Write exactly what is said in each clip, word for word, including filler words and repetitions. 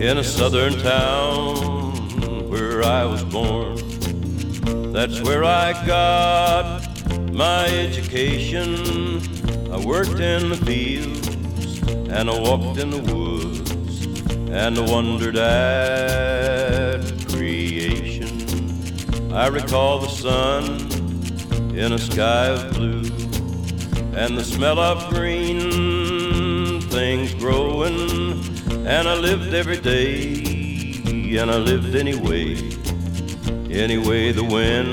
in a southern town where I was born. That's where I got my education. I worked in the fields and I walked in the woods and I wondered at creation. I recall the sun in a sky of blue and the smell of green things growing. And I lived every day, and I lived anyway, anyway the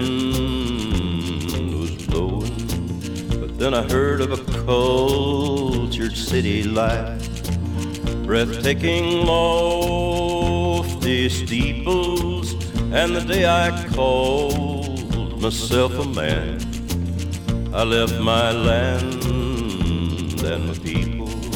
wind was blowing. But then I heard of a cultured city life, breathtaking lofty steeples, and the day I called myself a man, I left my land and my people.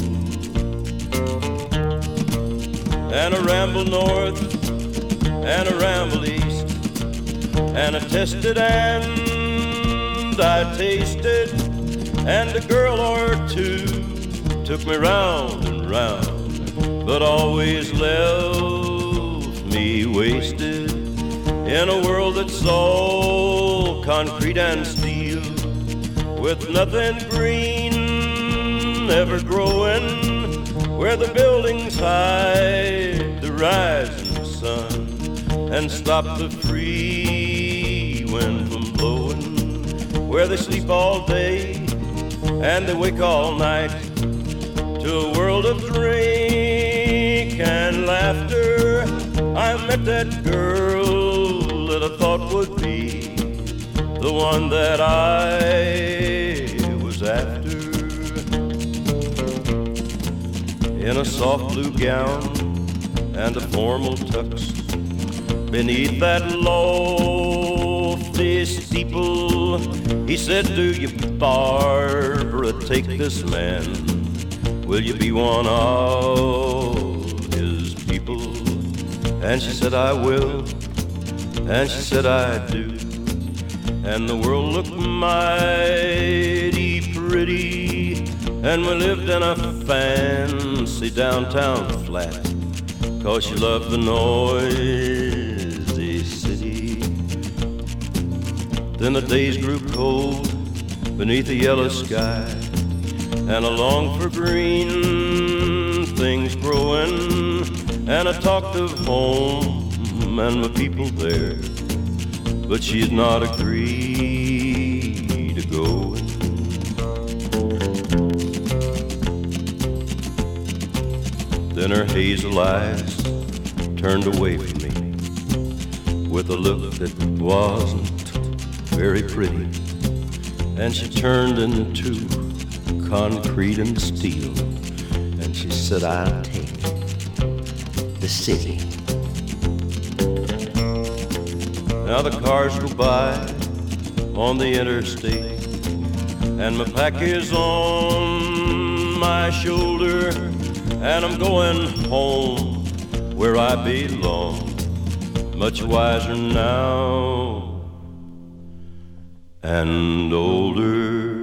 And I rambled north, and I rambled east, and I tested and I tasted, and a girl or two took me round and round, but always left me wasted in a world that's all concrete and steel, with nothing green ever growing, where the buildings hide the rising sun and stop the free wind from blowing, where they sleep all day and they wake all night to a world of drink and laughter. I met that girl that I thought would be the one that I was after. In a soft blue gown and a formal tux, beneath that lofty steeple, he said, "Do you, Barbara, take this man? Will you be one of his people?" And she said, "I will," and she said, "I do." And the world looked mighty pretty, and we lived in a fancy downtown flat, 'cause she loved the noisy city. Then the days grew cold beneath a yellow sky, and I longed for green things growing, and I talked of home and my people there, but she had not agreed to go. Then her hazel eyes turned away from me with a look that wasn't very pretty, and she turned into concrete and steel, and she said, "I'll take the city." Now the cars go by on the interstate, and my pack is on my shoulder, and I'm going home where I belong, much wiser now and older.